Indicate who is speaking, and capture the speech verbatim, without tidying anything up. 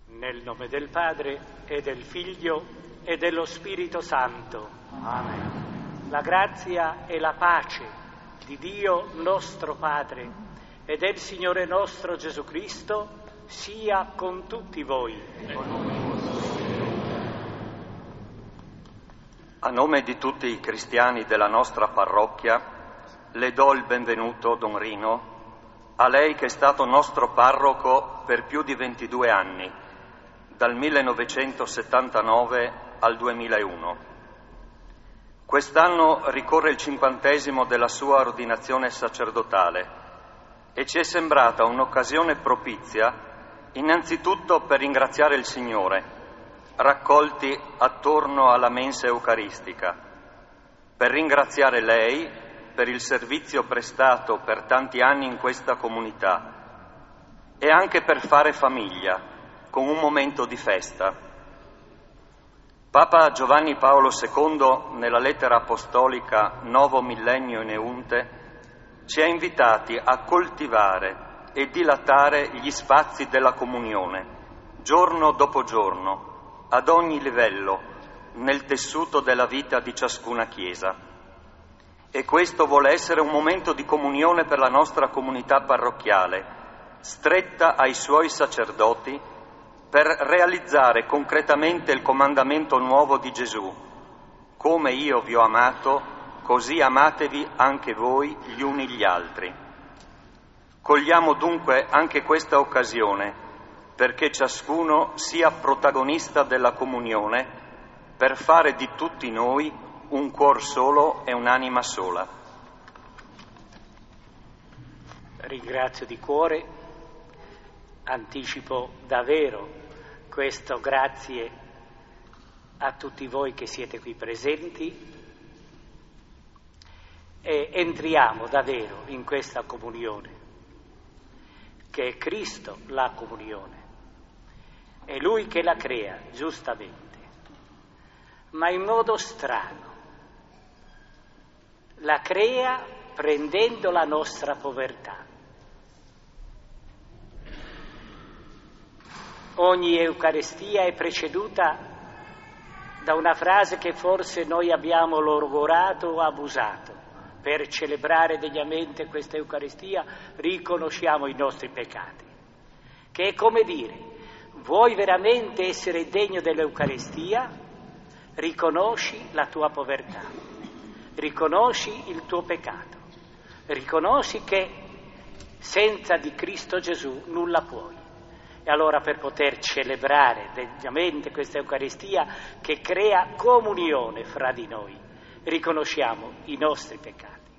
Speaker 1: Nel nome del Padre e del Figlio e dello Spirito Santo.
Speaker 2: Amen.
Speaker 1: La grazia e la pace di Dio nostro Padre e del Signore nostro Gesù Cristo sia con tutti voi.
Speaker 2: A nome di tutti i cristiani della nostra parrocchia, le do il benvenuto, Don Rino, a lei che è stato nostro parroco per più di ventidue anni, dal millenovecentosettantanove al duemilauno. Quest'anno ricorre il cinquantesimo della sua ordinazione sacerdotale e ci è sembrata un'occasione propizia innanzitutto per ringraziare il Signore, raccolti attorno alla mensa eucaristica, per ringraziare lei per il servizio prestato per tanti anni in questa comunità e anche per fare famiglia con un momento di festa. Papa Giovanni Paolo secondo, nella lettera apostolica Novo Millennio in Eunte, ci ha invitati a coltivare e dilatare gli spazi della comunione, giorno dopo giorno, ad ogni livello, nel tessuto della vita di ciascuna Chiesa. E questo vuole essere un momento di comunione per la nostra comunità parrocchiale, stretta ai suoi sacerdoti, per realizzare concretamente il comandamento nuovo di Gesù: come io vi ho amato, così amatevi anche voi gli uni gli altri. Cogliamo dunque anche questa occasione perché ciascuno sia protagonista della comunione, per fare di tutti noi un cuor solo e un'anima sola.
Speaker 1: Ringrazio di cuore, anticipo davvero questo grazie a tutti voi che siete qui presenti e entriamo davvero in questa comunione, che è Cristo la comunione, è Lui che la crea, giustamente, ma in modo strano. La crea prendendo la nostra povertà. Ogni Eucaristia è preceduta da una frase che forse noi abbiamo logorato o abusato. Per celebrare degnamente questa Eucaristia riconosciamo i nostri peccati, che è come dire: vuoi veramente essere degno dell'Eucaristia? Riconosci la tua povertà, riconosci il tuo peccato, riconosci che senza di Cristo Gesù nulla puoi. E allora, per poter celebrare degnamente questa Eucaristia che crea comunione fra di noi, riconosciamo i nostri peccati